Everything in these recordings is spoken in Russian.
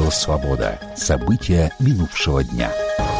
Радио «Свобода». События минувшего дня.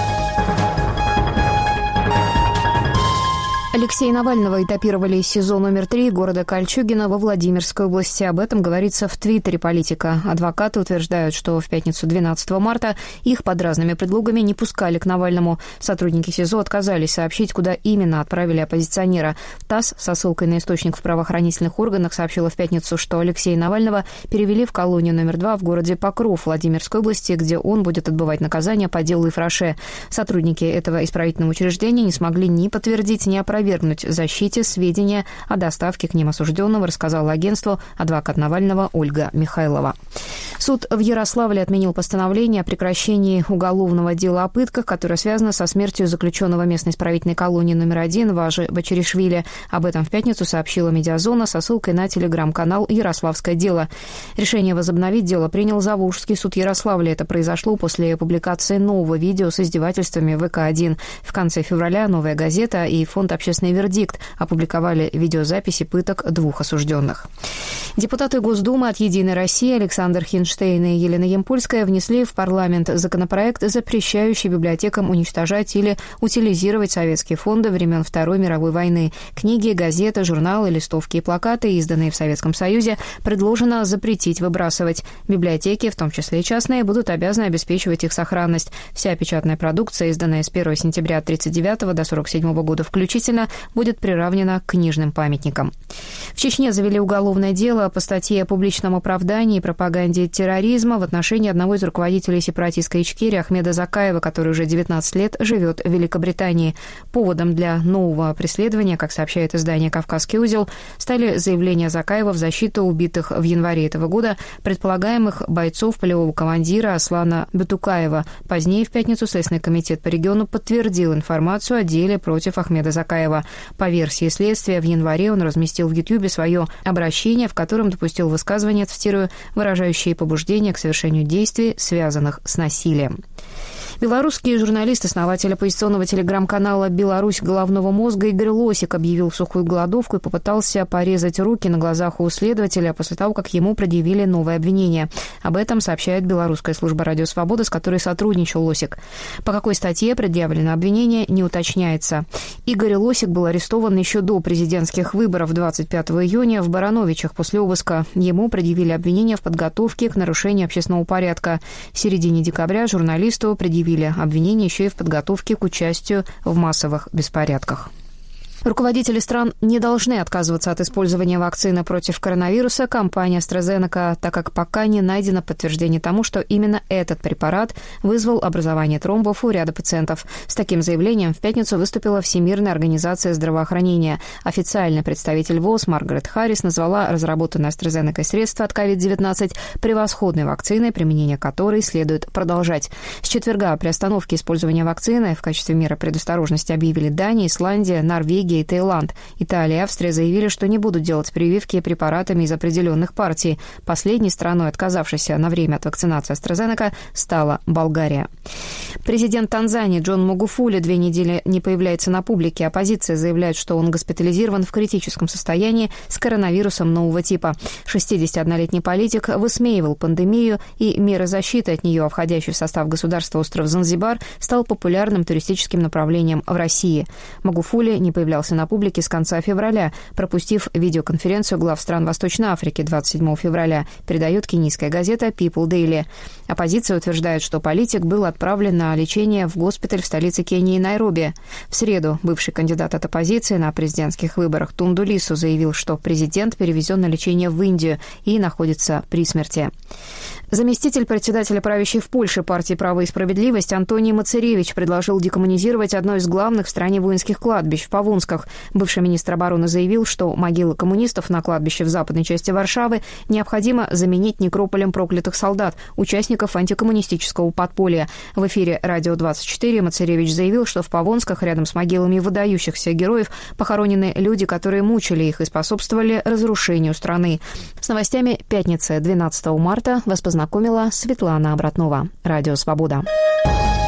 Алексея Навального этапировали из СИЗО номер 3 города Кольчугино во Владимирской области. Об этом говорится в твиттере политика. Адвокаты утверждают, что в пятницу 12 марта их под разными предлогами не пускали к Навальному. Сотрудники СИЗО отказались сообщить, куда именно отправили оппозиционера. ТАСС со ссылкой на источник в правоохранительных органах сообщила в пятницу, что Алексея Навального перевели в колонию номер 2 в городе Покров Владимирской области, где он будет отбывать наказание по делу Ифраше. Сотрудники этого исправительного учреждения не смогли ни подтвердить, ни опровергнуть защите сведения о доставке к ним осужденного, рассказала агентству адвокат Навального Ольга Михайлова. Суд в Ярославле отменил постановление о прекращении уголовного дела о пытках, которое связано со смертью заключенного местной исправительной колонии номер 1 Важи Бачаришвили. Об этом в пятницу сообщила «Медиазона» со ссылкой на телеграм-канал «Ярославское дело». Решение возобновить дело принял Заволжский суд Ярославля. Это произошло после публикации нового видео с издевательствами в ВК-1. В конце февраля «Новая газета» и фонд «Общественный вердикт» опубликовали видеозаписи пыток двух осужденных. Депутаты Госдумы от «Единой России» Александр Хинштейн и Елена Ямпольская внесли в парламент законопроект, запрещающий библиотекам уничтожать или утилизировать советские фонды времен Второй мировой войны. Книги, газеты, журналы, листовки и плакаты, изданные в Советском Союзе, предложено запретить выбрасывать. Библиотеки, в том числе и частные, будут обязаны обеспечивать их сохранность. Вся печатная продукция, изданная с 1 сентября 1939 до 1947 года включительно, будет приравнена к книжным памятникам. В Чечне завели уголовное дело по статье о публичном оправдании и пропаганде терроризма в отношении одного из руководителей сепаратистской Ичкерии Ахмеда Закаева, который уже 19 лет живет в Великобритании. Поводом для нового преследования, как сообщает издание «Кавказский узел», стали заявления Закаева в защиту убитых в январе этого года предполагаемых бойцов полевого командира Аслана Бутукаева. Позднее в пятницу Следственный комитет по региону подтвердил информацию о деле против Ахмеда Закаева. По версии следствия, в январе он разместил в Ютьюбе свое обращение, в котором допустил высказывания, цитирую, выражающие побуждение к совершению действий, связанных с насилием. Белорусский журналист, основатель оппозиционного телеграм-канала «Беларусь головного мозга» Игорь Лосик объявил сухую голодовку и попытался порезать руки на глазах у следователя после того, как ему предъявили новое обвинение. Об этом сообщает белорусская служба «Радио Свобода», с которой сотрудничал Лосик. По какой статье предъявлено обвинение, не уточняется. Игорь Лосик был арестован еще до президентских выборов 25 июня в Барановичах после обыска. Ему предъявили обвинение в подготовке к нарушению общественного порядка. В середине декабря журналисту предъявили обвинения еще и в подготовке к участию в массовых беспорядках. Руководители стран не должны отказываться от использования вакцины против коронавируса компании AstraZeneca, так как пока не найдено подтверждение тому, что именно этот препарат вызвал образование тромбов у ряда пациентов. С таким заявлением в пятницу выступила Всемирная организация здравоохранения. Официальный представитель ВОЗ Маргарет Харрис назвала разработанное AstraZeneca средство от COVID-19 превосходной вакциной, применение которой следует продолжать. С четверга при остановке использования вакцины в качестве меры предосторожности объявили Дания, Исландия, Норвегия и Таиланд. Италия и Австрия заявили, что не будут делать прививки препаратами из определенных партий. Последней страной, отказавшейся на время от вакцинации AstraZeneca, стала Болгария. Президент Танзании Джон Магуфули 2 недели не появляется на публике. Оппозиция заявляет, что он госпитализирован в критическом состоянии с коронавирусом нового типа. 61-летний политик высмеивал пандемию и меры защиты от нее, а входящий в состав государства остров Занзибар стал популярным туристическим направлением в России. Магуфули не появлялся на публике с конца февраля, пропустив видеоконференцию глав стран Восточной Африки 27 февраля, передает кенийская газета People Daily. Оппозиция утверждает, что политик был отправлен на лечение в госпиталь в столице Кении Найроби. В среду бывший кандидат от оппозиции на президентских выборах Тунду Лису заявил, что президент перевезен на лечение в Индию и находится при смерти. Заместитель председателя правящей в Польше партии «Право и справедливость» Антоний Мацеревич предложил декоммунизировать одно из главных в стране воинских кладбищ в Павунсках. Бывший министр обороны заявил, что могилы коммунистов на кладбище в западной части Варшавы необходимо заменить некрополем проклятых солдат, участников антикоммунистического подполья. В эфире «Радио 24» Мацеревич заявил, что в Павунсках рядом с могилами выдающихся героев похоронены люди, которые мучили их и способствовали разрушению страны. С новостями пятницы 12 марта вас познакомила Светлана Обратнова. Радио «Свобода».